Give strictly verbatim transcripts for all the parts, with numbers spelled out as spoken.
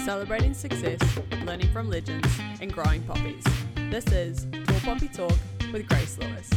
celebrating success, learning from legends, and growing poppies. This is Tall Poppy Talk with Grace Lewis.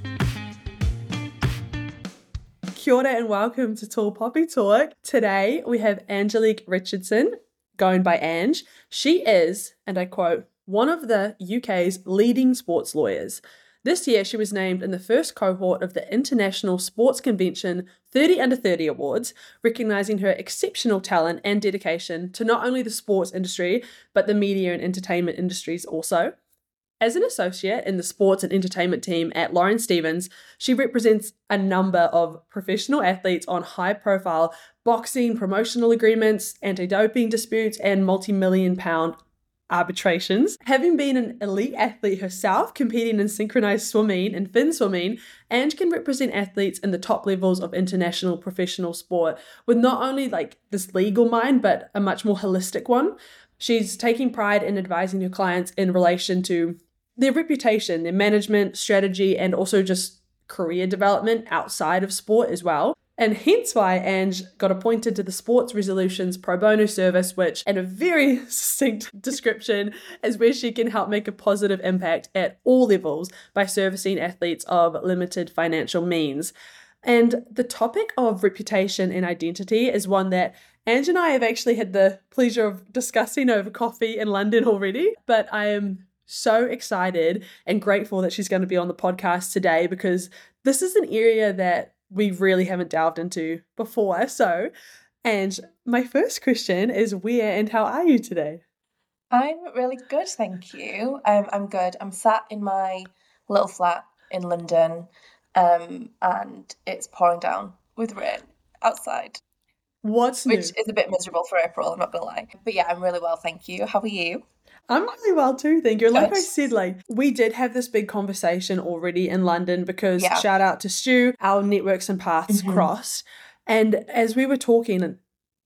Kia ora and welcome to Tall Poppy Talk. Today we have Angelique Richardson, going by Ange. She is, and I quote, one of the U K's leading sports lawyers. This year, she was named in the first cohort of the International Sports Convention thirty under thirty Awards, recognising her exceptional talent and dedication to not only the sports industry, but the media and entertainment industries also. As an associate in the sports and entertainment team at Lawrence Stevens, she represents a number of professional athletes on high-profile boxing, promotional agreements, anti-doping disputes, and multi-million pound arbitrations. Having been an elite athlete herself, competing in synchronized swimming and fin swimming, Ange can represent athletes in the top levels of international professional sport with not only like this legal mind, but a much more holistic one. She's taking pride in advising her clients in relation to their reputation, their management, strategy, and also just career development outside of sport as well. And hence why Ange got appointed to the Sports Resolutions Pro Bono service, which, in a very succinct description, is where she can help make a positive impact at all levels by servicing athletes of limited financial means. And the topic of reputation and identity is one that Ange and I have actually had the pleasure of discussing over coffee in London already, but I am so excited and grateful that she's going to be on the podcast today because this is an area that we really haven't delved into before. So, Ange, my first question is where and how are you today? I'm really good, thank you. Um, I'm good. I'm sat in my little flat in London um, and it's pouring down with rain outside. What's Which new? is a bit miserable for April, I'm not gonna lie. But yeah, I'm really well, thank you. How are you? I'm really well too, thank you. Like Good. I said, like we did have this big conversation already in London because Yeah. shout out to Stu, our networks and paths Mhm. crossed. And as we were talking,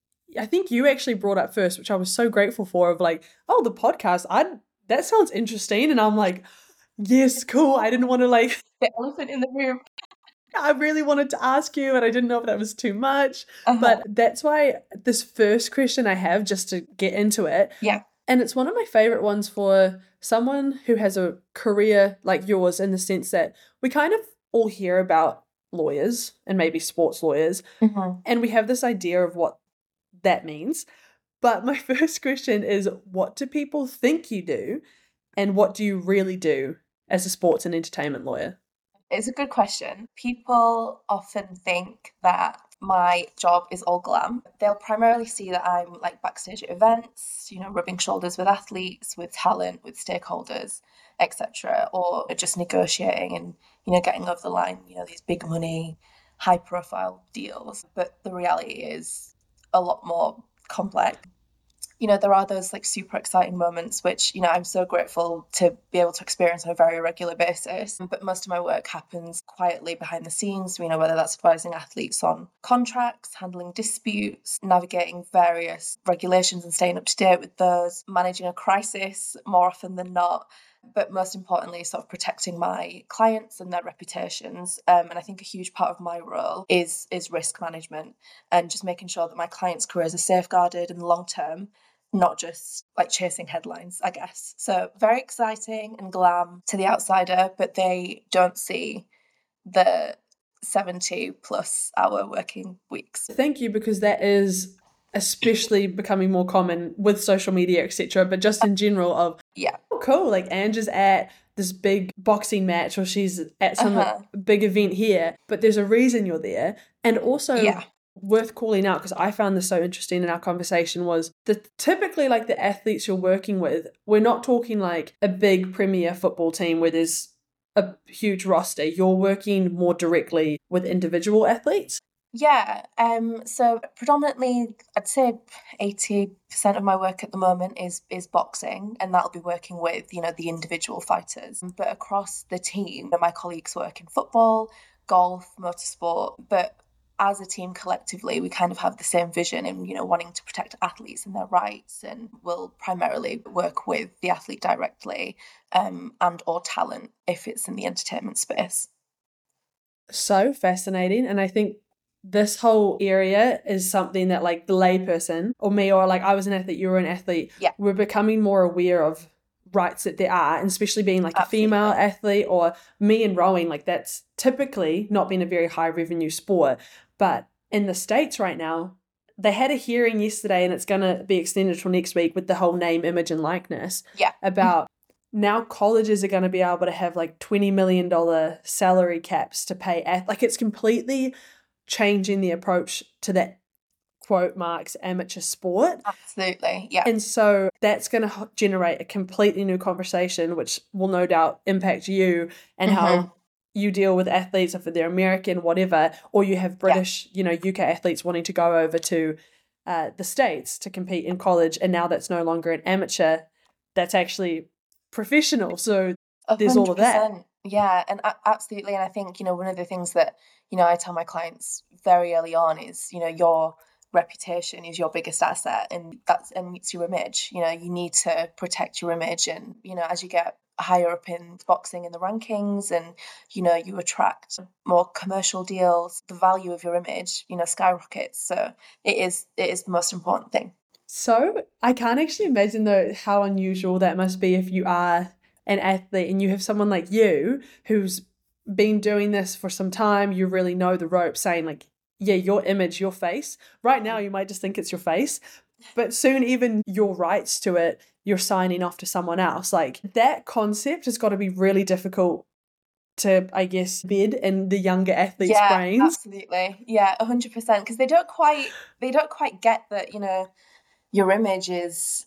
I think you actually brought up first, which I was so grateful for, of like, oh, the podcast, I that sounds interesting. And I'm like, yes, cool. I didn't want to like, The elephant in the room. I really wanted to ask you, and I didn't know if that was too much. Uh-huh. But that's why this first question I have, just to get into it, Yeah. and it's one of my favorite ones for someone who has a career like yours, in the sense that we kind of all hear about lawyers and maybe sports lawyers, Mhm. and we have this idea of what that means. But my first question is, what do people think you do, and what do you really do as a sports and entertainment lawyer? It's a good question. People often think that my job is all glam. They'll primarily see that I'm like backstage at events, you know, rubbing shoulders with athletes, with talent, with stakeholders, et cetera, or just negotiating and, you know, getting over the line, you know, these big money, high profile deals. But the reality is a lot more complex. You know, there are those like super exciting moments, which, you know, I'm so grateful to be able to experience on a very regular basis. But most of my work happens quietly behind the scenes, you know, whether that's advising athletes on contracts, handling disputes, navigating various regulations and staying up to date with those, managing a crisis more often than not. But most importantly, sort of protecting my clients and their reputations. Um, and I think a huge part of my role is is risk management and just making sure that my clients' careers are safeguarded in the long term, not just like chasing headlines, I guess. So very exciting and glam to the outsider, but they don't see the seventy plus hour working weeks. Thank you, because that is especially becoming more common with social media, et cetera. But just in general, of Yeah. oh, cool, like Ange is at this big boxing match, or she's at some Uh-huh. big event here, but there's a reason you're there. And also, Yeah. worth calling out, because I found this so interesting in our conversation, was that typically like the athletes you're working with, we're not talking like a big premier football team where there's a huge roster. You're working more directly with individual athletes. Yeah, um, so predominantly, I'd say eighty percent of my work at the moment is is boxing, and that'll be working with, you know, the individual fighters. But across the team, my colleagues work in football, golf, motorsport, but as a team collectively, we kind of have the same vision in, you know, wanting to protect athletes and their rights, and we'll primarily work with the athlete directly, um, and or talent if it's in the entertainment space. So fascinating. And I think this whole area is something that like the layperson or me, or like I was an athlete, you were an athlete, yeah. we're becoming more aware of rights that there are, and especially being like Absolutely. a female athlete, or me in rowing, like that's typically not been a very high revenue sport. But in the States right now, they had a hearing yesterday, and it's going to be extended till next week with the whole name, image and likeness, yeah. about now colleges are going to be able to have like twenty million dollars salary caps to pay at, like it's completely changing the approach to that quote marks amateur sport. Absolutely, yeah. And so that's going to generate a completely new conversation, which will no doubt impact you and mm-hmm. how you deal with athletes, if they're American, whatever, or you have British, yeah. you know, U K athletes wanting to go over to uh, the States to compete in college, and now that's no longer an amateur, that's actually professional. So there's all of that. Yeah, and absolutely. And I think, you know, one of the things that, you know, I tell my clients very early on is, you know, your reputation is your biggest asset, and that's and it's your image. You know, you need to protect your image, and you know, as you get higher up in boxing in the rankings, and you know, you attract more commercial deals, the value of your image, you know, skyrockets. So it is it is the most important thing. So I can't actually imagine though how unusual that must be if you are an athlete and you have someone like you who's been doing this for some time, you really know the ropes, saying like, yeah, your image, your face. Right now, you might just think it's your face, but soon even your rights to it, you're signing off to someone else. Like that concept has got to be really difficult to, I guess, bed in the younger athletes' yeah, brains. Absolutely. Yeah, a hundred percent. Because they don't quite, they don't quite get that, you know, your image is,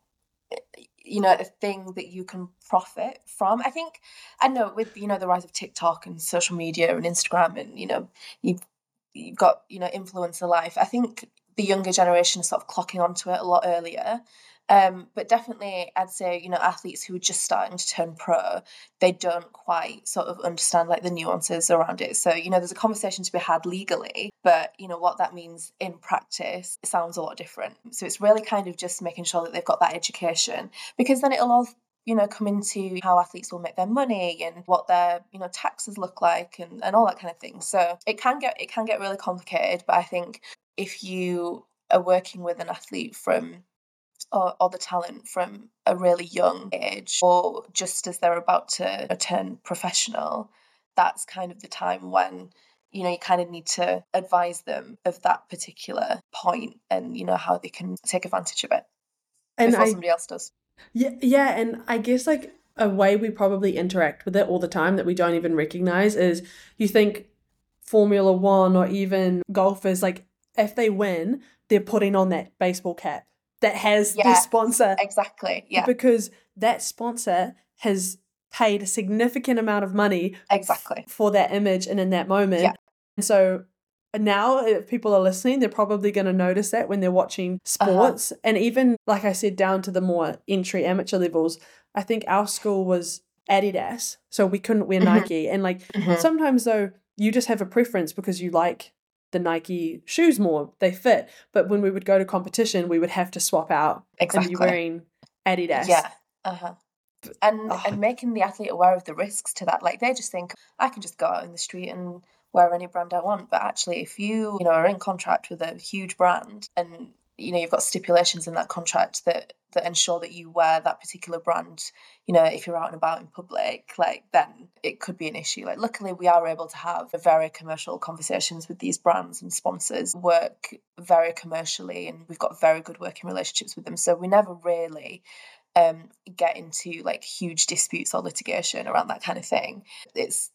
you know, a thing that you can profit from. I think, I know with, you know, the rise of TikTok and social media and Instagram, and, you know, you've, you've got, you know, influencer life. I think the younger generation is sort of clocking onto it a lot earlier. Um, but definitely I'd say, you know, athletes who are just starting to turn pro, they don't quite sort of understand like the nuances around it. So, you know, there's a conversation to be had legally, but, you know, what that means in practice, it sounds a lot different. So it's really kind of just making sure that they've got that education, because then it'll all, you know, come into how athletes will make their money and what their, you know, taxes look like, and, and all that kind of thing. So it can get it can get really complicated. But I think if you are working with an athlete from or, or the talent from a really young age, or just as they're about to turn professional, that's kind of the time when, you know, you kind of need to advise them of that particular point, and, you know, how they can take advantage of it and before I, somebody else does. Yeah, yeah, and I guess like a way we probably interact with it all the time that we don't even recognize is, you think Formula One or even golfers, like if they win, they're putting on that baseball cap that has yes, their sponsor. Exactly, yeah. Because that sponsor has paid a significant amount of money exactly f- for that image and in that moment. Yeah. And so now if people are listening, they're probably going to notice that when they're watching sports. Uh-huh. And even, like I said, down to the more entry amateur levels, I think our school was Adidas, so we couldn't wear mm-hmm. Nike. And like mm-hmm. sometimes though, you just have a preference because you like the Nike shoes more, they fit. But when we would go to competition, we would have to swap out exactly. and be wearing Adidas. Yeah. Uh-huh. And oh. and making the athlete aware of the risks to that. Like they just think, I can just go out in the street and wear any brand I want. But actually, if you, you know, are in contract with a huge brand, and, you know, you've got stipulations in that contract that that ensure that you wear that particular brand, you know, if you're out and about in public, like then it could be an issue. Like luckily we are able to have very commercial conversations with these brands and sponsors, work very commercially, and we've got very good working relationships with them. So we never really um, get into like huge disputes or litigation around that kind of thing. It's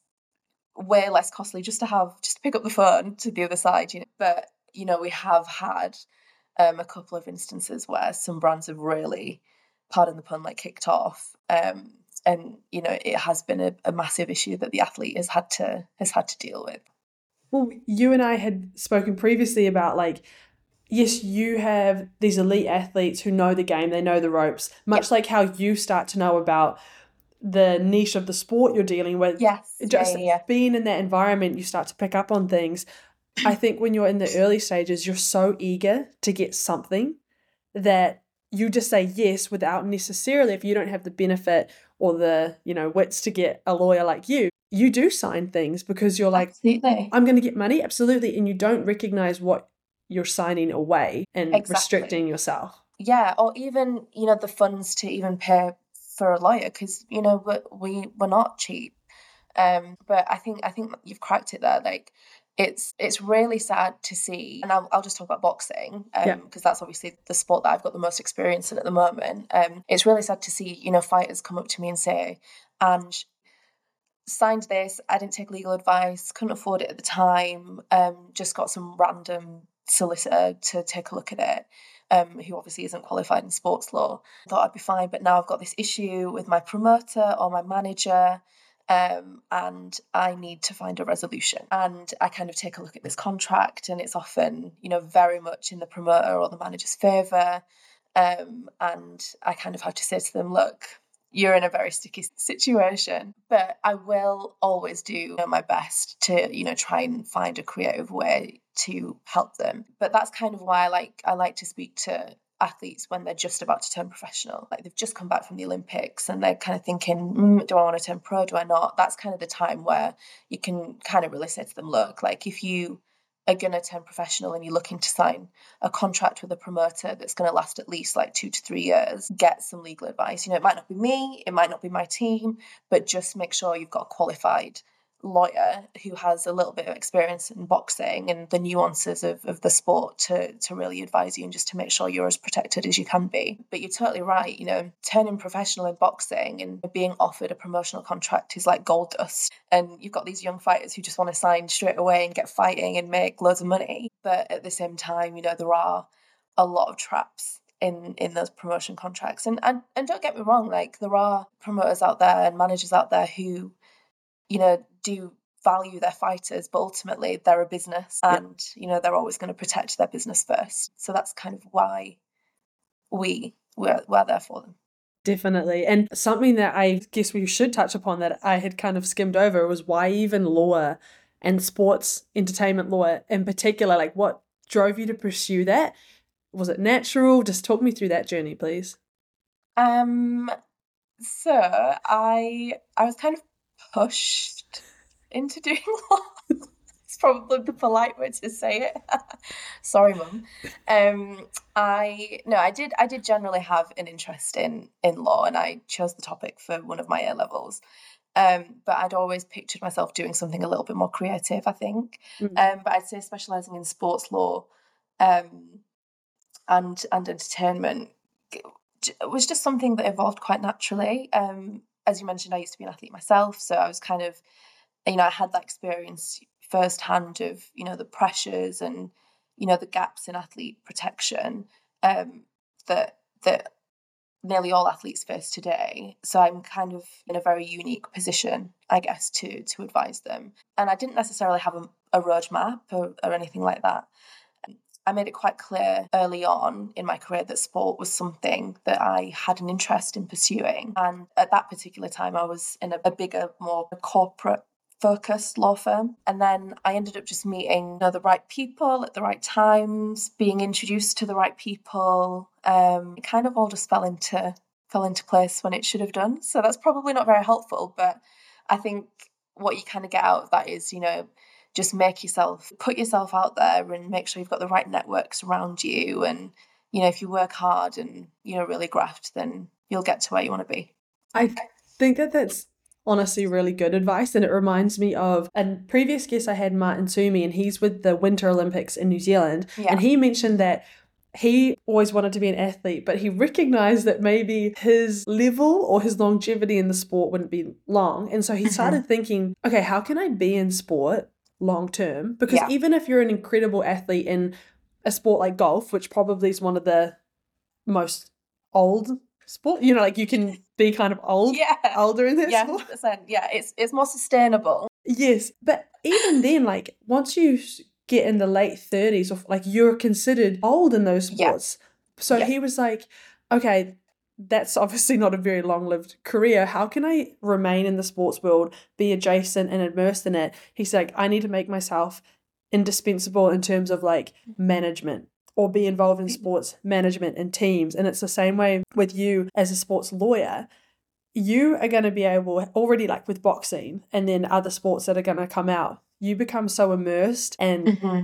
way less costly just to have, just to pick up the phone to the other side, you know. But, you know, we have had Um, a couple of instances where some brands have really, pardon the pun, like kicked off, um, and you know it has been a, a massive issue that the athlete has had to has had to deal with. Well, you and I had spoken previously about like, yes, you have these elite athletes who know the game, they know the ropes, much yep. like how you start to know about the niche of the sport you're dealing with. Yes, just yeah, yeah, yeah. being in that environment, you start to pick up on things. I think when you're in the early stages, you're so eager to get something that you just say yes without necessarily, if you don't have the benefit or the, you know, wits to get a lawyer like you, you do sign things because you're like, absolutely, I'm going to get money, absolutely, and you don't recognize what you're signing away and exactly. restricting yourself. Yeah, or even, you know, the funds to even pay for a lawyer, because, you know, we, we we're not cheap. Um, but I think I think you've cracked it there. Like, it's it's really sad to see, and I'll I'll just talk about boxing, um, Yeah. because that's obviously the sport that I've got the most experience in at the moment. Um, it's really sad to see, you know, fighters come up to me and say, "Ange, signed this. I didn't take legal advice. Couldn't afford it at the time. Um, just got some random solicitor to take a look at it." Um, who obviously isn't qualified in sports law. Thought I'd be fine, but now I've got this issue with my promoter or my manager, um, and I need to find a resolution. And I kind of take a look at this contract, and it's often, you know, very much in the promoter or the manager's favour. Um, and I kind of have to say to them, look, you're in a very sticky situation, but I will always do, you know, my best to, you know, try and find a creative way to help them. But that's kind of why I like I like to speak to athletes when they're just about to turn professional. Like, they've just come back from the Olympics and they're kind of thinking, mm, do I want to turn pro? Do I not? That's kind of the time where you can kind of really say to them, look, like, if you are going to turn professional and you're looking to sign a contract with a promoter that's going to last at least like two to three years, get some legal advice. You know, it might not be me, it might not be my team, but just make sure you've got a qualified lawyer who has a little bit of experience in boxing and the nuances of, of the sport to to really advise you and just to make sure you're as protected as you can be. But you're totally right, you know, turning professional in boxing and being offered a promotional contract is like gold dust. And you've got these young fighters who just want to sign straight away and get fighting and make loads of money. But at the same time, you know, there are a lot of traps in in those promotion contracts. And and, and don't get me wrong, like, there are promoters out there and managers out there who, you know, do value their fighters, but ultimately they're a business, and, you know, they're always going to protect their business first. So that's kind of why we we're, we're there for them. Definitely. And something that I guess we should touch upon that I had kind of skimmed over was why even law and sports entertainment law in particular, like, what drove you to pursue that? Was it natural? Just talk me through that journey, please. Um, so I I was kind of pushed into doing law. It's probably the polite way to say it. Sorry, Mum. Um, I no, I did. I did generally have an interest in in law, and I chose the topic for one of my A levels. Um, but I'd always pictured myself doing something a little bit more creative, I think. Mm. Um, but I'd say specialising in sports law, um, and and entertainment was just something that evolved quite naturally. Um, as you mentioned, I used to be an athlete myself, so I was kind of, you know, I had that experience firsthand of, you know, the pressures and, you know, the gaps in athlete protection, um, that that nearly all athletes face today. So I'm kind of in a very unique position, I guess, to to advise them. And I didn't necessarily have a, a roadmap or, or anything like that. I made it quite clear early on in my career that sport was something that I had an interest in pursuing. And at that particular time, I was in a, a bigger, more corporate focused law firm. And then I ended up just meeting, you know, the right people at the right times, being introduced to the right people. Um, it kind of all just fell into fell into place when it should have done. So that's probably not very helpful, but I think what you kind of get out of that is, you know, just make yourself, put yourself out there and make sure you've got the right networks around you. And, you know, if you work hard and, you know, really graft, then you'll get to where you want to be. I think that that's honestly really good advice, and it reminds me of a previous guest I had, Martin Toomey, and he's with the Winter Olympics in New Zealand. Yeah. And he mentioned that he always wanted to be an athlete, but he recognized that maybe his level or his longevity in the sport wouldn't be long. And so he started thinking, okay, how can I be in sport long term? Because Yeah. even if you're an incredible athlete in a sport like golf, which probably is one of the most old sport, you know, like, you can be kind of old, Yeah. older in that Yeah, sport. one hundred percent. Yeah, it's it's more sustainable. Yes, but even then, like, once you get in the late thirties, or like, you're considered old in those Yeah. sports. So Yeah. he was like, okay, that's obviously not a very long-lived career. How can I remain in the sports world, be adjacent and immersed in it? He's like, I need to make myself indispensable in terms of, like, management, or be involved in sports management and teams. And it's the same way with you as a sports lawyer. you are going to be able, already like with boxing and then other sports that are going to come out, you become so immersed, and Mm-hmm.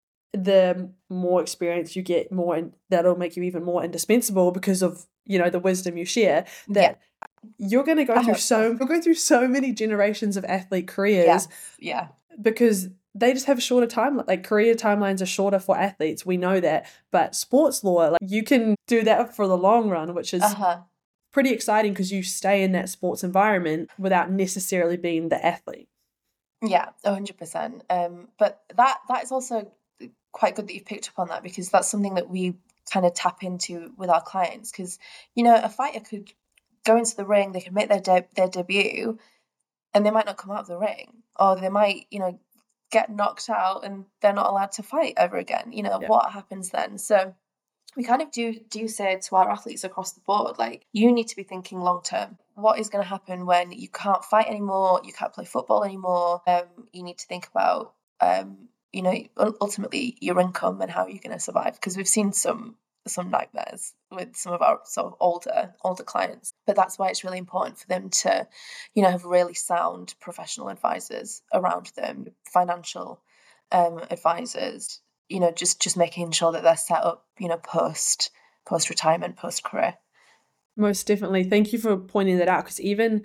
the more experience you get, more and that'll make you even more indispensable because of, you know, the wisdom you share, that Yeah. you're going to go I through hope so so. you'll go through so many generations of athlete careers. Yes, yeah. Because they just have shorter time, like career timelines are shorter for athletes. We know that. But sports law, like you can do that for the long run, which is Uh-huh. pretty exciting because you stay in that sports environment without necessarily being the athlete. Yeah, one hundred percent. Um, but that that is also quite good that you've picked up on that, because that's something that we kind of tap into with our clients. Because, you know, a fighter could go into the ring, they could make their de- their debut, and they might not come out of the ring, or they might, you know, get knocked out and they're not allowed to fight ever again. You know, Yeah. what happens then? So we kind of do do say to our athletes across the board, like, you need to be thinking long term. What is going to happen when you can't fight anymore, you can't play football anymore? Um, you need to think about, um, you know, ultimately your income and how you're going to survive. Because we've seen some some nightmares with some of our sort of older older clients. But that's why it's really important for them to, you know, have really sound professional advisors around them, financial um, advisors. You know, just just making sure that they're set up, you know, post post retirement, post career. Most definitely. Thank you for pointing that out, because even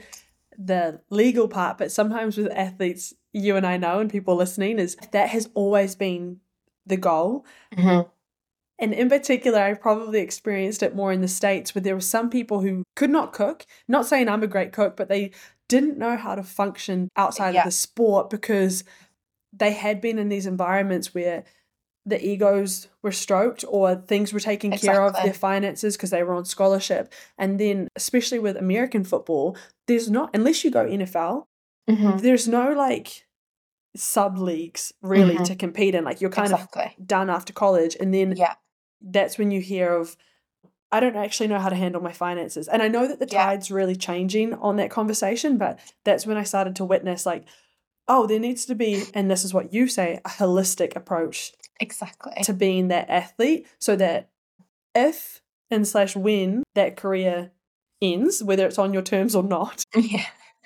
the legal part, but sometimes with athletes, you and I know, and people listening, is that has always been the goal. Mm-hmm. And in particular, I probably experienced it more in the States, where there were some people who could not cook. Not saying I'm a great cook, but they didn't know how to function outside Yeah. of the sport because they had been in these environments where the egos were stroked or things were taken care of, Exactly. their finances, because they were on scholarship. And then, especially with American football, there's not, unless you go N F L, Mm-hmm. there's no like sub leagues really Mhm. to compete in. Like you're kind Exactly. of done after college, and then Yeah. that's when you hear of, I don't actually know how to handle my finances. And I know that the Yeah. tide's really changing on that conversation, but that's when I started to witness like, oh, there needs to be, and this is what you say, a holistic approach Exactly. to being that athlete, so that if and slash when that career ends, whether it's on your terms or not, Yeah.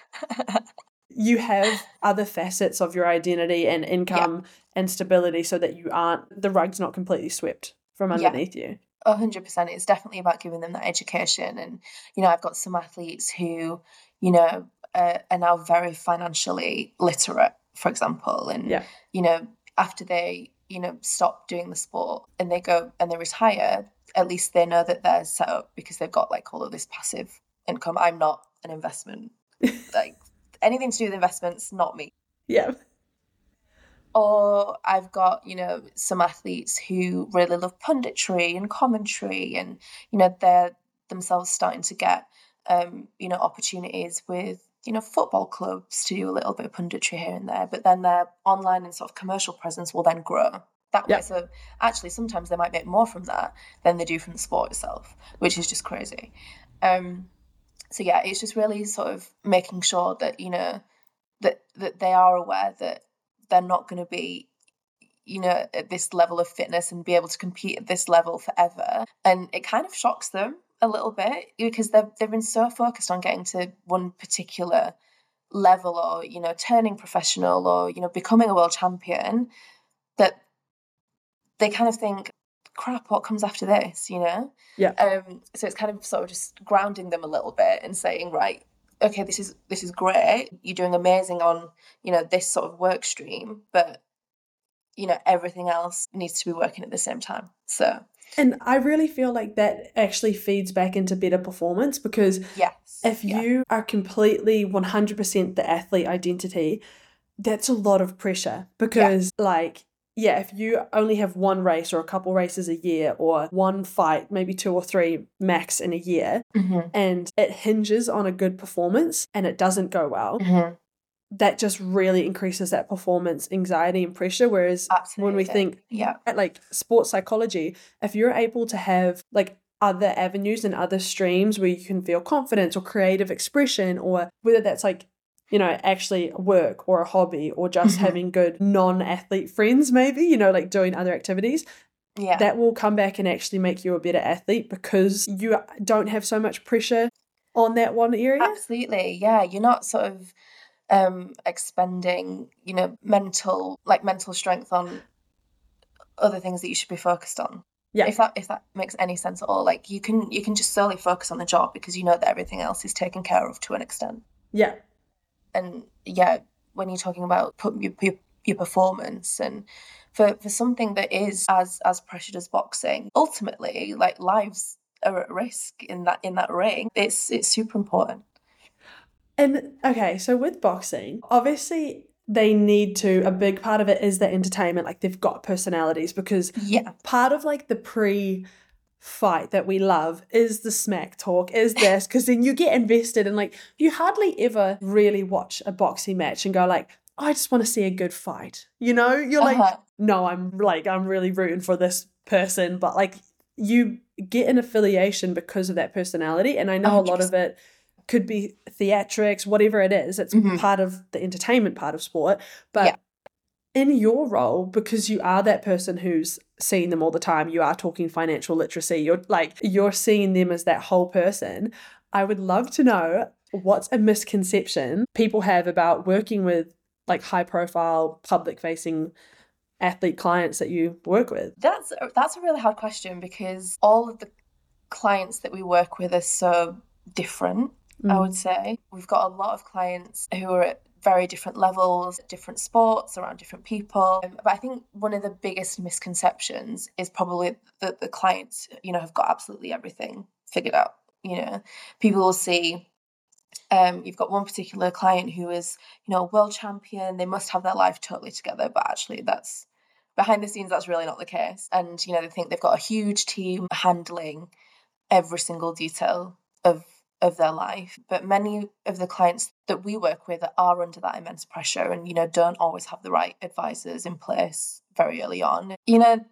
you have other facets of your identity and income and stability, so that you aren't, the rug's not completely swept from Yeah. underneath you. A hundred percent. It's definitely about giving them that education. And, you know, I've got some athletes who, you know, uh, are now very financially literate, for example. And, Yeah. you know, after they, you know, stop doing the sport and they go and they retire, at least they know that they're set up because they've got like all of this passive income. I'm not an investment, like anything to do with investments, not me. Yeah. Or I've got, you know, some athletes who really love punditry and commentary, and, you know, they're themselves starting to get, um, you know, opportunities with, you know, football clubs to do a little bit of punditry here and there. But then their online and sort of commercial presence will then grow that way. Yeah. So actually, sometimes they might make more from that than they do from the sport itself, which is just crazy. Um, so yeah, it's just really sort of making sure that, you know, that that they are aware that they're not going to be, you know, at this level of fitness and be able to compete at this level forever. And it kind of shocks them a little bit because they've, they've been so focused on getting to one particular level, or, you know, turning professional, or, you know, becoming a world champion, that they kind of think, crap, what comes after this, you know? Yeah. Um, so it's kind of sort of just grounding them a little bit and saying, right, okay, this is this is great. You're doing amazing on, you know, this sort of work stream, but, you know, everything else needs to be working at the same time. So And I really feel like that actually feeds back into better performance, because yes, if yeah. you are completely one hundred percent the athlete identity, that's a lot of pressure, because yeah. like, yeah, if you only have one race or a couple races a year, or one fight, maybe two or three max in a year, mm-hmm. and it hinges on a good performance and it doesn't go well, mm-hmm. that just really increases that performance anxiety and pressure. Whereas Absolutely. when we think, yeah, like sports psychology, if you're able to have like other avenues and other streams where you can feel confidence or creative expression, or whether that's like, you know, actually work or a hobby, or just mm-hmm. having good non-athlete friends, maybe, you know, like doing other activities, yeah, that will come back and actually make you a better athlete, because you don't have so much pressure on that one area. Absolutely, yeah. You're not sort of um expending, you know, mental like mental strength on other things that you should be focused on. Yeah. If that if that makes any sense at all. Like you can you can just solely focus on the job because you know that everything else is taken care of to an extent. Yeah. And yeah, when you're talking about put your, your your performance and for for something that is as as pressured as boxing, ultimately like lives are at risk in that in that ring. It's it's super important. And okay, so with boxing, obviously they need to, a big part of it is the entertainment, like they've got personalities, because Yeah. part of like the pre fight that we love is the smack talk, is this, because then you get invested and like you hardly ever really watch a boxing match and go like, I just want to see a good fight. You know, you're like, Uh-huh. no, I'm like, I'm really rooting for this person, but like you get an affiliation because of that personality. And I know a lot of it could be theatrics, whatever it is, it's Mhm. part of the entertainment part of sport. But Yeah. in your role, because you are that person who's seeing them all the time, you are talking financial literacy, you're like, you're seeing them as that whole person. I would love to know what's a misconception people have about working with like high profile, public facing athlete clients that you work with. That's that's a really hard question because all of the clients that we work with are so different, I would say. We've got a lot of clients who are at very different levels, different sports, around different people. Um, but I think one of the biggest misconceptions is probably that the clients, you know, have got absolutely everything figured out. You know, people will see um, you've got one particular client who is, you know, a world champion. They must have their life totally together, but actually that's behind the scenes, that's really not the case. And, you know, they think they've got a huge team handling every single detail of of their life. But many of the clients that we work with are under that immense pressure and, you know, don't always have the right advisors in place very early on. You know,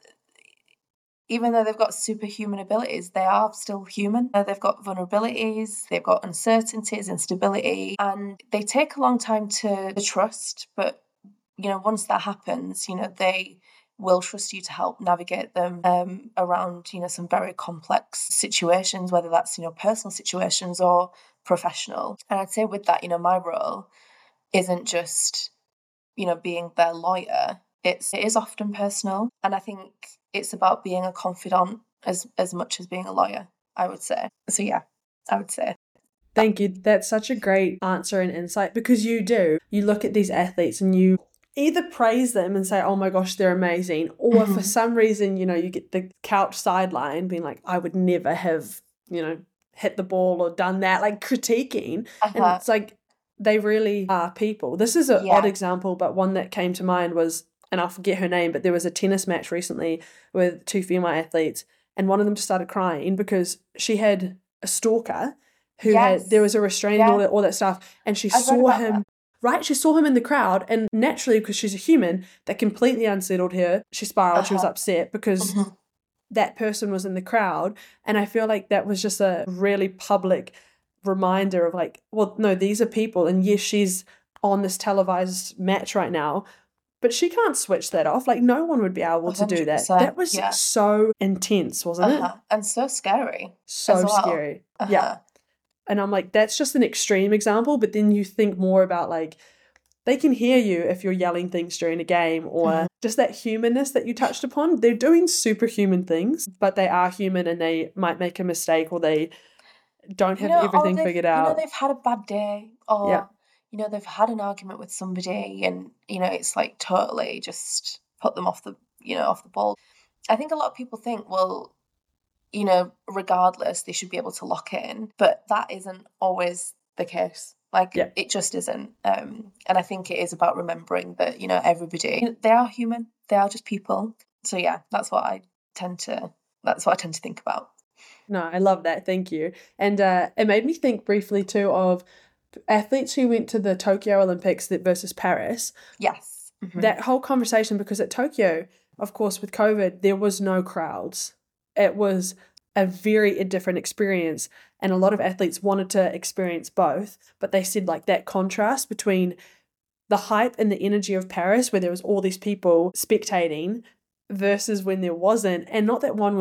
even though they've got superhuman abilities, they are still human. They've got vulnerabilities, they've got uncertainties, instability, and they take a long time to, to trust. But, you know, once that happens, you know, they will trust you to help navigate them um, around, you know, some very complex situations, whether that's, you know, personal situations or professional. And I'd say with that, you know, my role isn't just, you know, being their lawyer. It's it is often personal, and I think it's about being a confidant as as much as being a lawyer, I would say. So yeah, I would say. Thank you. That's such a great answer and insight, because you do. You look at these athletes and you either praise them and say, oh my gosh, they're amazing, or Mhm. for some reason, you know, you get the couch sideline being like, I would never have, you know, hit the ball or done that, like critiquing. And Uh-huh. it's like, they really are people. This is an Yeah. odd example, but one that came to mind was, and I'll forget her name, but there was a tennis match recently with two female athletes, and one of them just started crying because she had a stalker who Yes. had, there was a restraining Yeah. order, all that stuff, and she I've read saw about him, that. right? She saw him in the crowd, and naturally, because she's a human, that completely unsettled her. She spiraled, she was Uh-huh. upset because Mhm. that person was in the crowd. And I feel like that was just a really public reminder of like, well, no, these are people, and yes, she's on this televised match right now, but she can't switch that off. Like, no one would be able to do that. That was yeah. so intense, wasn't it? Uh-huh. And so scary. So as well. scary. Uh-huh. Yeah. And I'm like, that's just an extreme example, but then you think more about like, they can hear you if you're yelling things during a game, or Mhm. just that humanness that you touched upon. They're doing superhuman things, but they are human and they might make a mistake, or they don't You have know, or everything they've figured you know, out. they've had a bad day, or Yeah. you know, they've had an argument with somebody and, you know, it's like totally just put them off the you know, off the ball. I think a lot of people think, well, you know, regardless, they should be able to lock in, but that isn't always the case. Like, Yeah. it just isn't. Um, and I think it is about remembering that, you know, everybody, they are human. They are just people. So yeah, that's what I tend to, that's what I tend to think about. No, I love that. Thank you. And uh, it made me think briefly too of athletes who went to the Tokyo Olympics that versus Paris. Yes. Mhm. That whole conversation, because at Tokyo, of course, with COVID, there was no crowds. It was a very different experience, and a lot of athletes wanted to experience both, but they said like that contrast between the hype and the energy of Paris, where there was all these people spectating, versus when there wasn't. And not that one was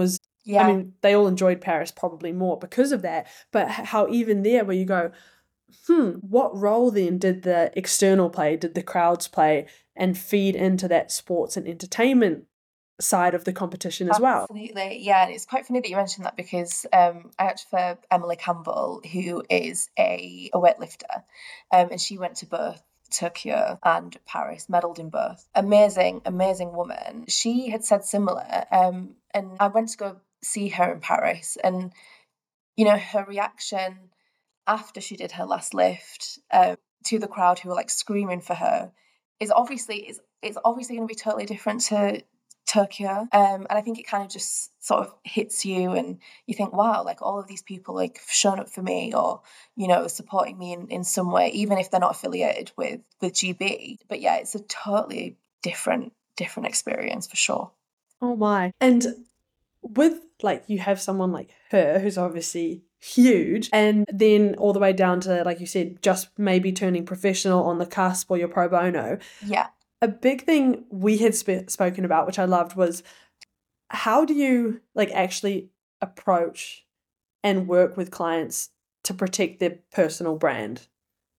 Yeah. I mean, they all enjoyed Paris probably more because of that, but how even there where you go, hmm, what role then did the external play, did the crowds play and feed into that sports and entertainment side of the competition as well? Absolutely, yeah. And it's quite funny that you mentioned that because um, I worked for Emily Campbell, who is a, a weightlifter, um, and she went to both Tokyo and Paris, medalled in both. Amazing, amazing woman. She had said similar, um, and I went to go see her in Paris, and you know her reaction after she did her last lift um, to the crowd who were like screaming for her is obviously is it's obviously going to be totally different to Tokyo. Um, and I think it kind of just sort of hits you and you think, wow, like all of these people like have shown up for me or, you know, supporting me in, in some way, even if they're not affiliated with with G B. But yeah, it's a totally different, different experience for sure. Oh my. And with like you have someone like her who's obviously huge and then all the way down to, like you said, just maybe turning professional on the cusp or your pro bono. Yeah. A big thing we had sp- spoken about, which I loved, was how do you like actually approach and work with clients to protect their personal brand?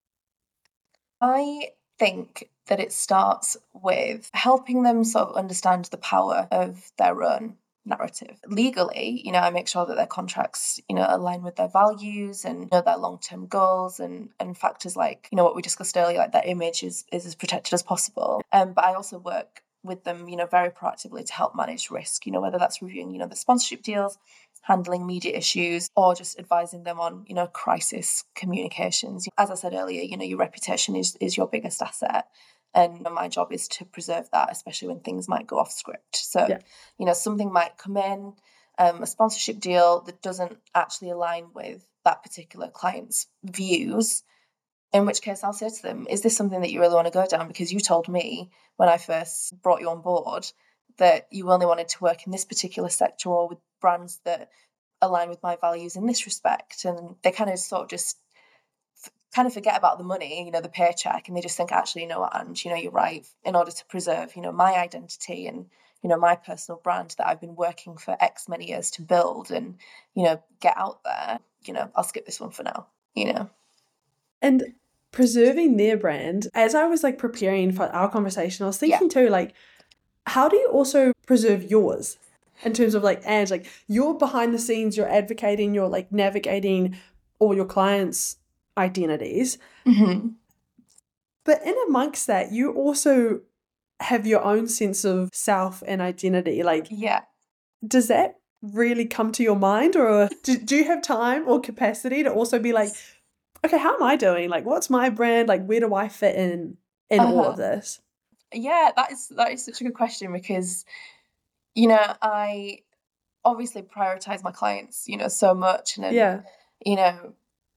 I think that it starts with helping them sort of understand the power of their own narrative. Legally, you know, I make sure that their contracts, you know, align with their values and, you know, their long-term goals and and factors like, you know, what we discussed earlier, like their image is is as protected as possible. Um, but I also work with them, you know, very proactively to help manage risk, you know, whether that's reviewing, you know, the sponsorship deals, handling media issues, or just advising them on, you know, crisis communications. As I said earlier, you know, your reputation is is your biggest asset. And my job is to preserve that, especially when things might go off script. So, Yeah. you know, something might come in, um, a sponsorship deal that doesn't actually align with that particular client's views, in which case I'll say to them, is this something that you really want to go down? Because you told me when I first brought you on board that you only wanted to work in this particular sector or with brands that align with my values in this respect. And they kind of sort of just kind of forget about the money, you know, the paycheck, and they just think, actually, you know what, and you know, you're right. In order to preserve, you know, my identity and you know my personal brand that I've been working for X many years to build and you know get out there, you know, I'll skip this one for now. You know, And preserving their brand, as I was like preparing for our conversation, I was yeah, thinking too, like, how do you also preserve yours in terms of like, and like you're behind the scenes, you're advocating, you're like navigating all your clients' identities. hmm But in amongst that, you also have your own sense of self and identity. Like, yeah. does that really come to your mind, or do, do you have time or capacity to also be like, okay, how am I doing? Like, what's my brand? Like, where do I fit in in all Uh-huh. of this? Yeah, that is that is such a good question because you know I obviously prioritize my clients, you know, so much, and then Yeah. you know,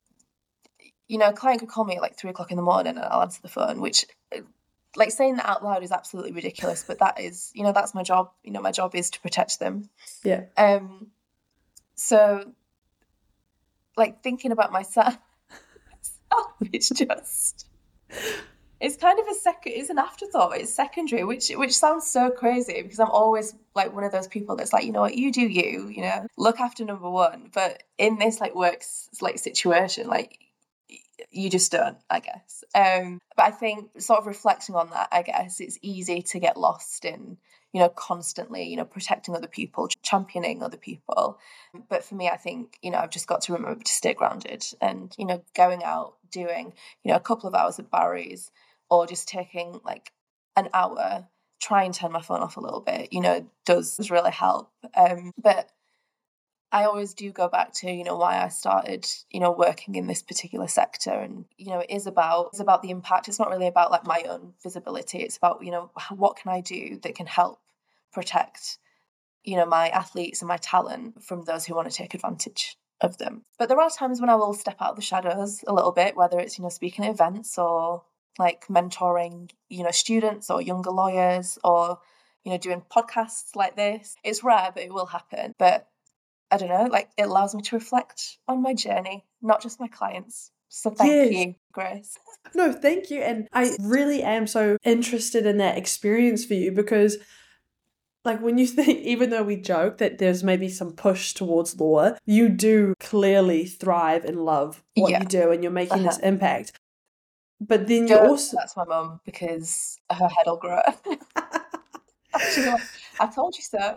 you know, a client could call me at like three o'clock in the morning and I'll answer the phone, which like saying that out loud is absolutely ridiculous, but that is, you know, that's my job. You know, my job is to protect them. Yeah. Um, so like thinking about myself, it's just it's kind of a second it's an afterthought, it's secondary, which which sounds so crazy because I'm always like one of those people that's like, you know what, you do you, you know, look after number one. But in this like works like situation, like you just don't, I guess. Um, but I think sort of reflecting on that, I guess it's easy to get lost in, you know, constantly, you know, protecting other people, championing other people. But for me, I think, you know, I've just got to remember to stay grounded and, you know, going out, doing, you know, a couple of hours at Barry's or just taking like an hour, try and turn my phone off a little bit, you know, does, does really help. Um, but I always do go back to, you know, why I started, you know, working in this particular sector. And, you know, it is about, it's about the impact. It's not really about like my own visibility. It's about, you know, what can I do that can help protect, you know, my athletes and my talent from those who want to take advantage of them. But there are times when I will step out of the shadows a little bit, whether it's, you know, speaking at events or like mentoring, you know, students or younger lawyers or, you know, doing podcasts like this. It's rare, but it will happen. But I don't know, like it allows me to reflect on my journey, not just my clients. So thank Yes. you, Grace. No, thank you. And I really am so interested in that experience for you because like when you think, even though we joke that there's maybe some push towards law, you do clearly thrive and love what Yeah. you do and you're making Uh-huh. this impact. But then you Don't also, that's my mum because her head'll grow. She'll be like, I told you so.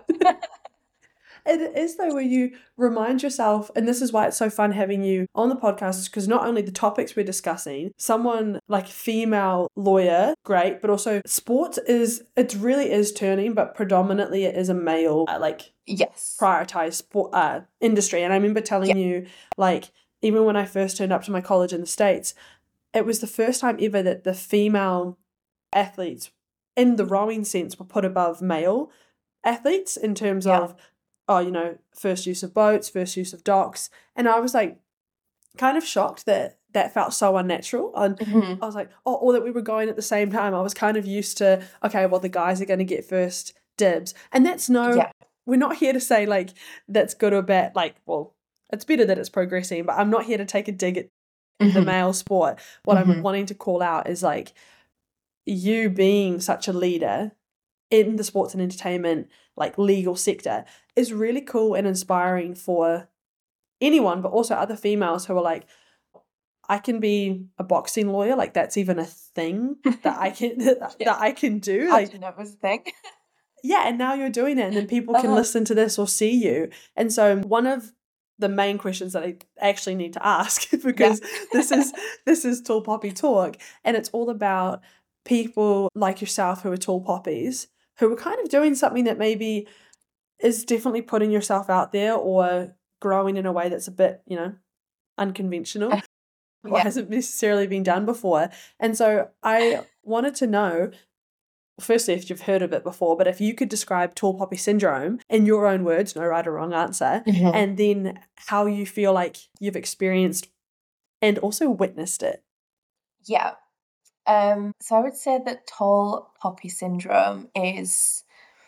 it is though where you remind yourself, and this is why it's so fun having you on the podcast, because not only the topics we're discussing, someone like female lawyer, great, but also sport is, it really is turning, but predominantly it is a male, uh, like Yes. prioritized sport uh, industry. And I remember telling Yeah. you, like, even when I first turned up to my college in the States, it was the first time ever that the female athletes in the rowing sense were put above male athletes in terms Yeah. of, oh, you know, first use of boats, first use of docks. And I was like, kind of shocked that that felt so unnatural. And Mhm. I was like, oh, or that we were going at the same time. I was kind of used to, okay, well, the guys are going to get first dibs. And that's no, Yeah. we're not here to say like that's good or bad. Like, well, it's better that it's progressing, but I'm not here to take a dig at the Mhm. male sport. What I'm Mhm. wanting to call out is like you being such a leader in the sports and entertainment, like legal sector, is really cool and inspiring for anyone, but also other females who are like, I can be a boxing lawyer, like that's even a thing that I can that, Yeah. that I can do. I Like, didn't know it was a thing. yeah, and now you're doing it, and then people can Uh-huh. listen to this or see you. And so one of the main questions that I actually need to ask, because this is this is Tall Poppy Talk, and it's all about people like yourself who are tall poppies, who are kind of doing something that maybe is definitely putting yourself out there or growing in a way that's a bit, you know, unconventional or Yeah. hasn't necessarily been done before. And so I wanted to know, firstly, if you've heard of it before, but if you could describe tall poppy syndrome in your own words, no right or wrong answer, Mhm. and then how you feel like you've experienced and also witnessed it. Yeah. Um, so I would say that tall poppy syndrome is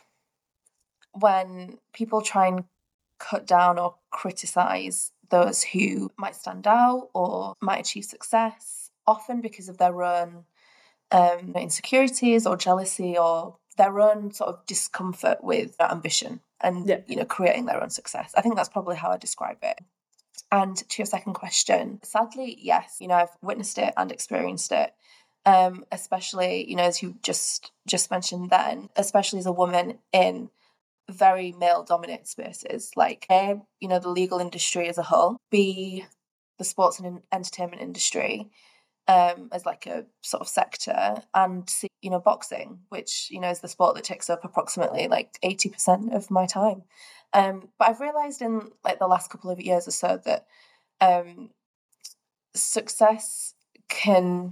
when people try and cut down or criticize those who might stand out or might achieve success, often because of their own um, insecurities or jealousy or their own sort of discomfort with ambition and Yeah. you know creating their own success. I think that's probably how I describe it. And to your second question, sadly, yes, you know, I've witnessed it and experienced it. Um, especially, you know, as you just just mentioned then, especially as a woman in very male dominated spaces, like A, you know, the legal industry as a whole, B, the sports and entertainment industry, um, as like a sort of sector, and C, you know, boxing, which, you know, is the sport that takes up approximately like eighty percent of my time. Um, but I've realised in like the last couple of years or so that um, success can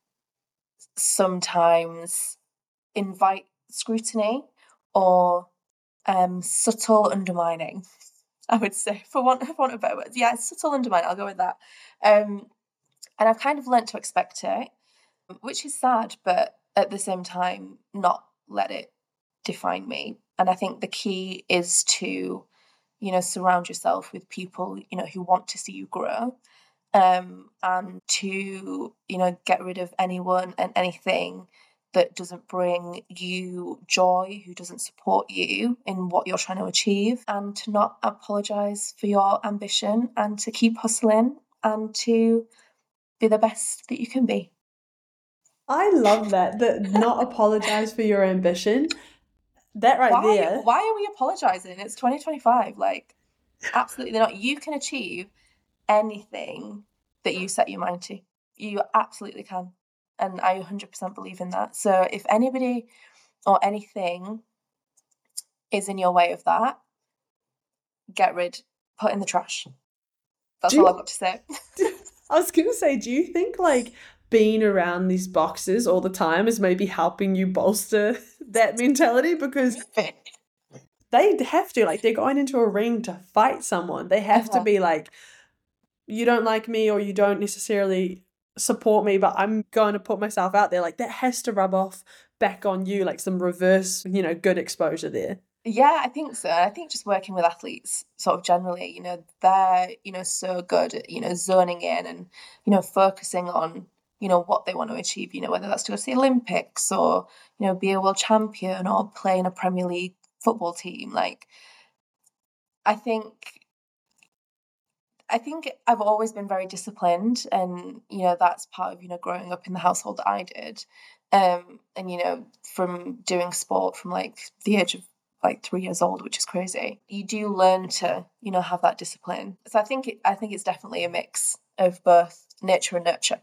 sometimes invite scrutiny or um, subtle undermining, I would say, for want, for want of better words. Yeah, it's subtle undermining, I'll go with that. Um, and I've kind of learnt to expect it, which is sad, but at the same time, not let it define me. And I think the key is to, you know, surround yourself with people, you know, who want to see you grow, um, and to, you know, get rid of anyone and anything that doesn't bring you joy, who doesn't support you in what you're trying to achieve, and to not apologise for your ambition and to keep hustling and to be the best that you can be. I love that, that not apologize for your ambition. That right Why there. why are we apologising? It's twenty twenty-five. Like, absolutely not. You can achieve anything that you set your mind to. You absolutely can. And I one hundred percent believe in that. So if anybody or anything is in your way of that, get rid, put in the trash. That's Do all you- I've got to say. I was going to say, do you think like being around these boxes all the time is maybe helping you bolster that mentality? Because they have to, like, they're going into a ring to fight someone. They have to Uh-huh. be like, you don't like me or you don't necessarily support me, but I'm going to put myself out there. Like, that has to rub off back on you, like some reverse, you know, good exposure there. Yeah, I think so. I think just working with athletes sort of generally, you know, they're, you know, so good at, you know, zoning in and, you know, focusing on, you know, what they want to achieve, you know, whether that's to go to the Olympics or, you know, be a world champion or play in a Premier League football team. Like, I think I think I've always been very disciplined, and you know that's part of you know growing up in the household that I did, um, and you know from doing sport from like the age of like three years old, which is crazy. You do learn to you know have that discipline. So I think it, I think it's definitely a mix of both nature and nurture.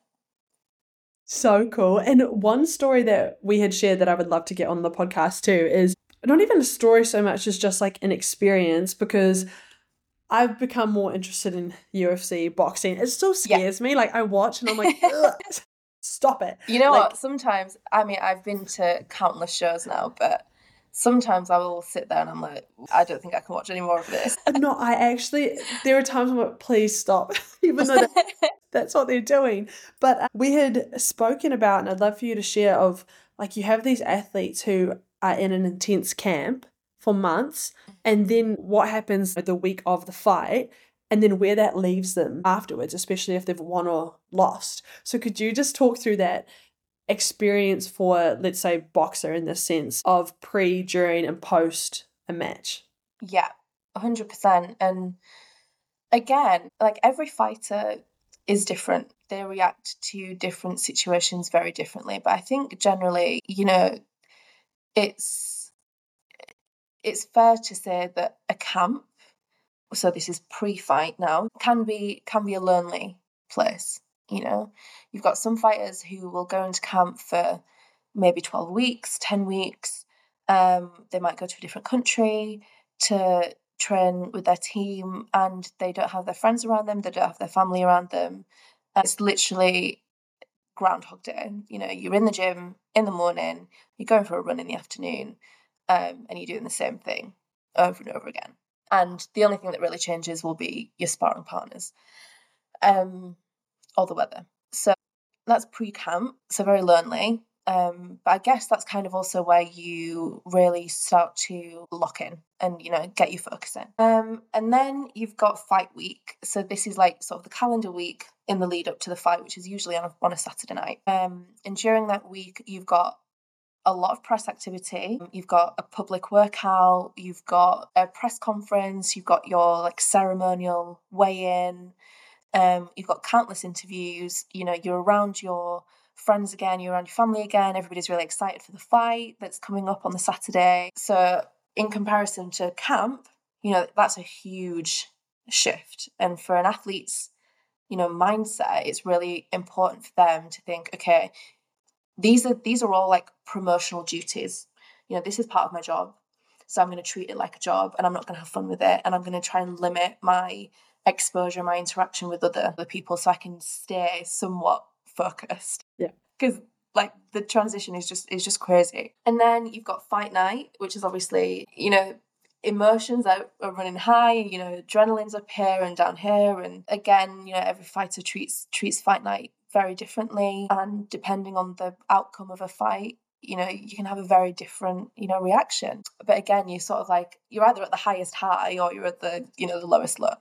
So cool. And one story that we had shared that I would love to get on the podcast too is not even a story so much as just like an experience, because I've become more interested in U F C boxing. It still scares yeah. me. Like I watch and I'm like, stop it. You know like, what? Sometimes, I mean, I've been to countless shows now, but sometimes I will sit there and I'm like, I don't think I can watch any more of this. No, I actually, there are times I'm like, please stop, even though that, that's what they're doing. But uh, we had spoken about, and I'd love for you to share, of like you have these athletes who are in an intense camp for months, and then what happens the week of the fight, and then where that leaves them afterwards, especially if they've won or lost. So could you just talk through that experience for, let's say, boxer in the sense of pre, during, and post a match? Yeah, one hundred percent. And again, like every fighter is different. They react to different situations very differently. But I think generally, you know, it's it's fair to say that a camp, so this is pre-fight now, can be can be a lonely place. You know, you've got some fighters who will go into camp for maybe twelve weeks, ten weeks. Um, they might go to a different country to train with their team, and they don't have their friends around them. They don't have their family around them. And it's literally Groundhog Day. You know, you're in the gym in the morning, you're going for a run in the afternoon, um, and you're doing the same thing over and over again. And the only thing that really changes will be your sparring partners, um, or the weather. So that's pre-camp, so very lonely. Um, but I guess that's kind of also where you really start to lock in and, you know, get your focus in. Um, and then you've got fight week. So this is like sort of the calendar week in the lead up to the fight, which is usually on a, on a Saturday night. Um, and during that week, you've got a lot of press activity. You've got a public workout, you've got a press conference, you've got your like ceremonial weigh-in, um, you've got countless interviews, you know, you're around your friends again, you're around your family again, everybody's really excited for the fight that's coming up on the Saturday. So in comparison to camp, you know, that's a huge shift. And for an athlete's, you know, mindset, it's really important for them to think, okay, these are these are all like promotional duties. You know, this is part of my job. So I'm going to treat it like a job, and I'm not going to have fun with it, and I'm going to try and limit my exposure, my interaction with other, other people, so I can stay somewhat focused. Yeah. Because like the transition is just is just crazy. And then you've got fight night, which is obviously, you know, emotions are, are running high, you know, adrenaline's up here and down here. And again, you know, every fighter treats treats fight night very differently. And depending on the outcome of a fight, you know, you can have a very different, you know, reaction. But again, you're sort of like, you're either at the highest high or you're at the, you know, the lowest low.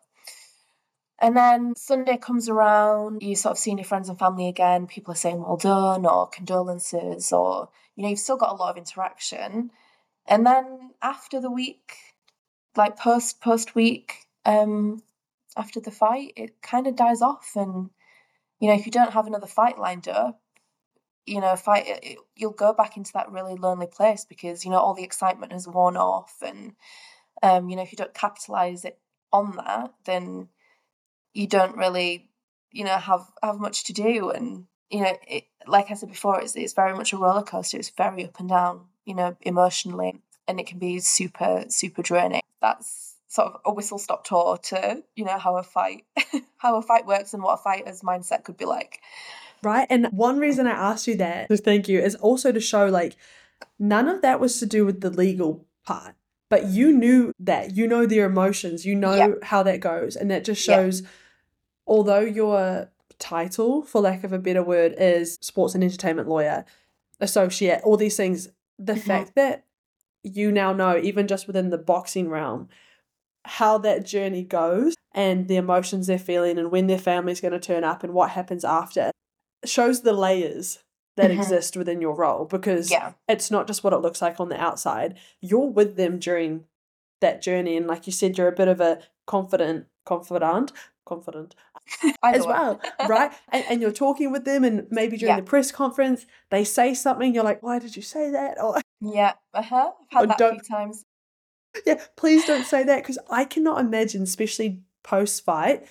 And then Sunday comes around, you sort of seeing your friends and family again, people are saying well done or condolences, or, you know, you've still got a lot of interaction. And then after the week, like post post week, um, after the fight, it kind of dies off. And, you know, if you don't have another fight lined up, you know, fight, it, you'll go back into that really lonely place because, you know, all the excitement has worn off. And, um, you know, if you don't capitalize it on that, then you don't really, you know, have, have much to do. And, you know, it, like I said before, it's, it's very much a roller coaster. It's very up and down, you know, emotionally, and it can be super, super draining. That's sort of a whistle stop tour to, you know, how a fight, how a fight works and what a fighter's mindset could be like. Right. And one reason I asked you that, so thank you, is also to show like none of that was to do with the legal part. But you knew that, you know their emotions, you know yeah. how that goes. And that just shows, yeah. although your title, for lack of a better word, is sports and entertainment lawyer, associate, all these things, the mm-hmm. fact that you now know, even just within the boxing realm, how that journey goes and the emotions they're feeling and when their family's going to turn up and what happens after, shows the layers that Mhm. exist within your role, because Yeah. it's not just what it looks like on the outside. You're with them during that journey, and like you said, you're a bit of a confident confidant confident Either as way. well, right? And, and you're talking with them, and maybe during Yeah. the press conference they say something, you're like, why did you say that? Or, Yeah. Uh-huh. I've had or that a few don't times. yeah, please don't say that, because I cannot imagine, especially post fight,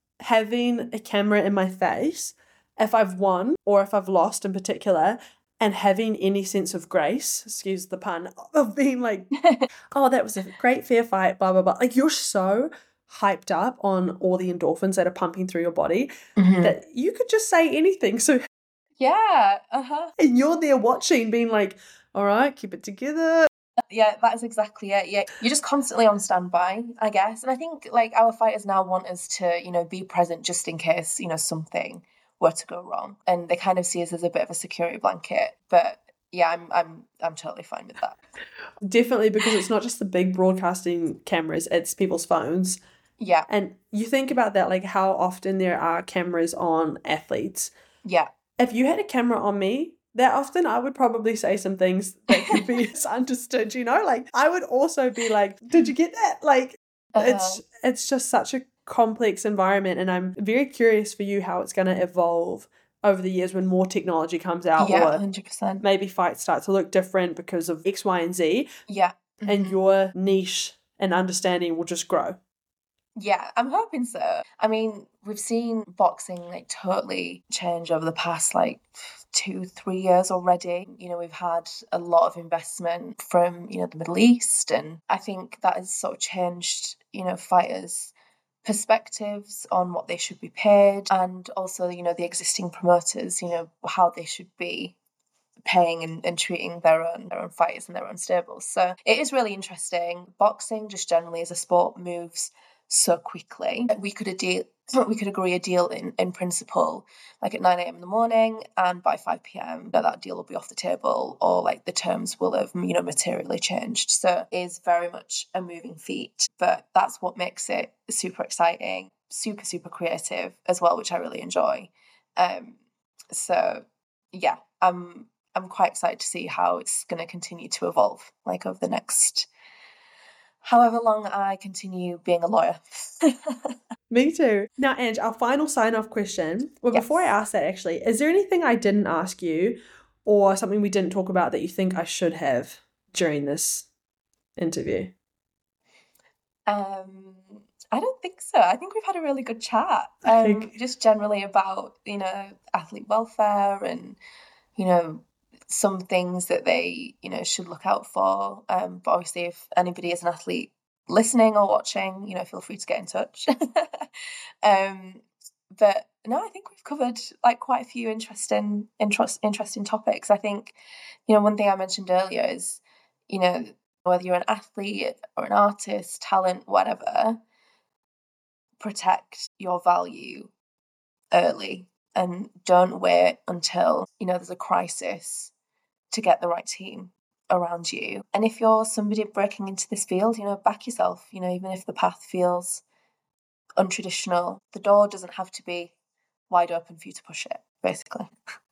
having a camera in my face if I've won or if I've lost in particular, and having any sense of grace, excuse the pun, of being like, oh, that was a great fair fight, blah, blah, blah. Like, you're so hyped up on all the endorphins that are pumping through your body Mhm. that you could just say anything. So, Yeah. Uh-huh. and you're there watching, being like, all right, keep it together. Yeah, that is exactly it. Yeah, you're just constantly on standby, I guess. And I think like our fighters now want us to, you know, be present just in case, you know, something were to go wrong. And they kind of see us as a bit of a security blanket. But yeah, I'm I'm I'm totally fine with that. Definitely, because it's not just the big broadcasting cameras, it's people's phones. Yeah. And you think about that, like how often there are cameras on athletes. Yeah. If you had a camera on me that often, I would probably say some things that could be misunderstood, you know? Like, I would also be like, did you get that? Like, Uh-huh. it's it's just such a complex environment, and I'm very curious for you how it's going to evolve over the years when more technology comes out, Yeah, or one hundred percent. maybe fights start to look different because of X, Y, and Z, Yeah. and Mhm. your niche and understanding will just grow. Yeah, I'm hoping so. I mean, we've seen boxing like totally change over the past like two, three years already. You know, we've had a lot of investment from, you know, the Middle East, and I think that has sort of changed, you know, fighters' perspectives on what they should be paid, and also, you know, the existing promoters, you know, how they should be paying and, and treating their own their own fighters and their own stables. So it is really interesting. Boxing just generally as a sport moves so quickly. We could a deal we could agree a deal in, in principle like at nine a.m. in the morning, and by five p.m. that, that deal will be off the table, or like the terms will have, you know, materially changed. So it is very much a moving feat, but that's what makes it super exciting, super super creative as well, which I really enjoy. Um so yeah, I'm I'm quite excited to see how it's going to continue to evolve, like over the next however long I continue being a lawyer. Me too. Now, Ange, our final sign-off question. Well, before I Yes. ask that, actually, is there anything I didn't ask you or something we didn't talk about that you think I should have during this interview? Um, I don't think so. I think we've had a really good chat. I Um, think just generally about, you know, athlete welfare and, you know, some things that they, you know, should look out for. Um, but obviously, if anybody is an athlete listening or watching, you know, feel free to get in touch. um, but no, I think we've covered like quite a few interesting, interest, interesting topics. I think, you know, one thing I mentioned earlier is, you know, whether you're an athlete or an artist, talent, whatever, protect your value early and don't wait until, you know, there's a crisis to get the right team around you. And if you're somebody breaking into this field, you know, back yourself, you know, even if the path feels untraditional, the door doesn't have to be wide open for you to push it, basically.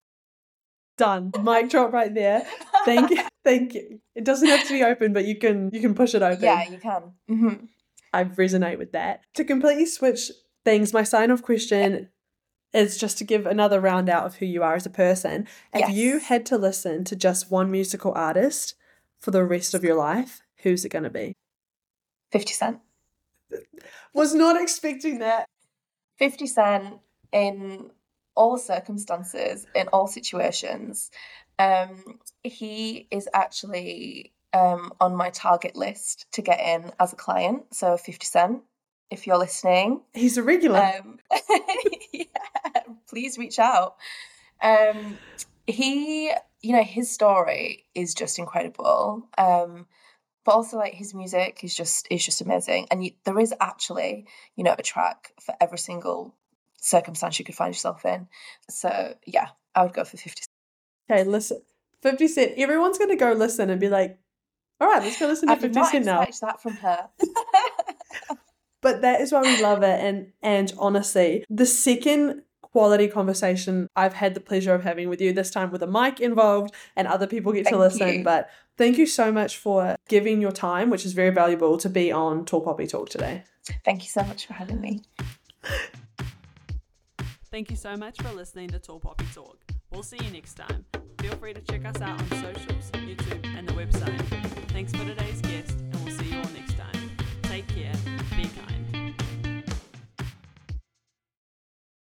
done. Mic drop right there. Thank you. Thank you. It doesn't have to be open, but you can you can push it open. Yeah, you can. Mm-hmm. I resonate with that. To completely switch things, my sign-off question is just to give another round out of who you are as a person. If Yes. you had to listen to just one musical artist for the rest of your life, who's it going to be? fifty Cent. Was not expecting that. fifty Cent in all circumstances, in all situations. Um, he is actually um, on my target list to get in as a client. So fifty Cent, if you're listening, He's a regular. um, yeah, please reach out. Um, he, you know, his story is just incredible. Um, but also like his music is just is just amazing, and you, there is actually, you know, a track for every single circumstance you could find yourself in. So yeah, I would go for fifty. Okay, listen. fifty Cent. Everyone's going to go listen and be like, all right, let's go listen to I did fifty not Cent now. expect that from her. But that is why we love it. And and honestly, the second quality conversation I've had the pleasure of having with you, this time with a mic involved and other people get Thank to listen. you. But thank you so much for giving your time, which is very valuable, to be on Tall Poppy Talk today. Thank you so much for having me. Thank you so much for listening to Tall Poppy Talk. We'll see you next time. Feel free to check us out on socials, YouTube, and the website. Thanks for today's guest, and we'll see you all next time. Take care.